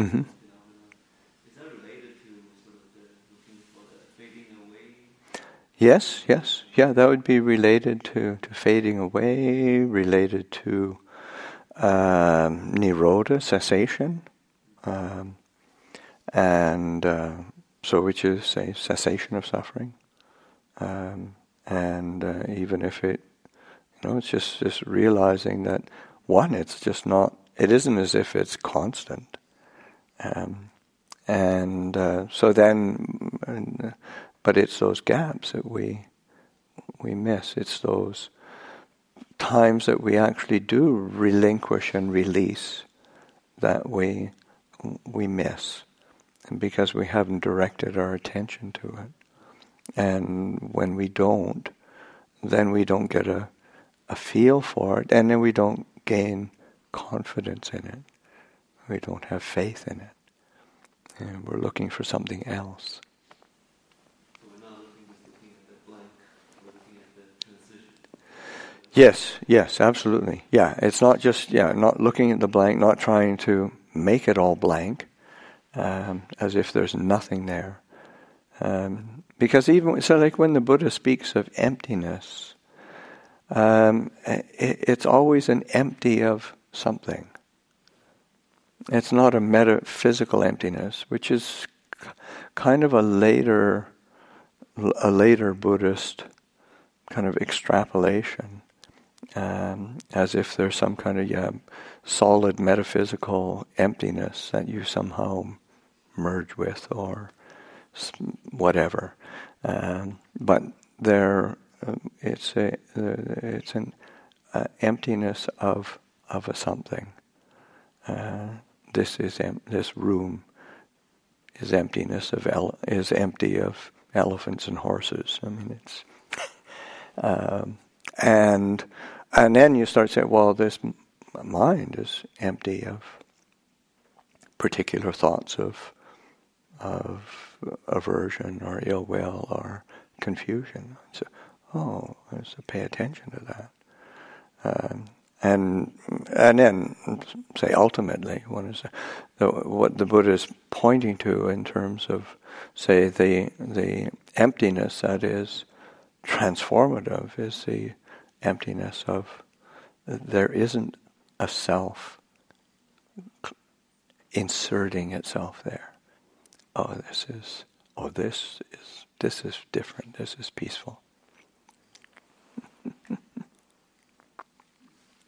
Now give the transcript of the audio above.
Mm-hmm. phenomena. Is that related to sort of the looking for the fading away? Yes. Yeah, that would be related to fading away, related to nirodha, cessation, and so which is a cessation of suffering. And even if it's just realizing that it's just not. It isn't as if it's constant. So then, but it's those gaps that we miss. It's those times that we actually do relinquish and release that we miss, and because we haven't directed our attention to it. And when we don't, then we don't get a feel for it, and then we don't gain confidence in it. We don't have faith in it. And we're looking for something else. So we're not looking at the blank, we're looking at the transition. Yes, absolutely. Yeah, it's not just, not looking at the blank, not trying to make it all blank, as if there's nothing there. Because like when the Buddha speaks of emptiness, it's always an empty of something. It's not a metaphysical emptiness, which is kind of a later Buddhist kind of extrapolation, as if there's some kind of solid metaphysical emptiness that you somehow merge with or whatever. But it's an emptiness of a something. This room is is empty of elephants and horses. I mean, it's and then you start saying, well, this mind is empty of particular thoughts of aversion or ill will or confusion. So, I have to pay attention to that. And then say ultimately, what the Buddha is pointing to in terms of, say, the emptiness that is transformative is the emptiness of there isn't a self inserting itself there. This is different. This is peaceful.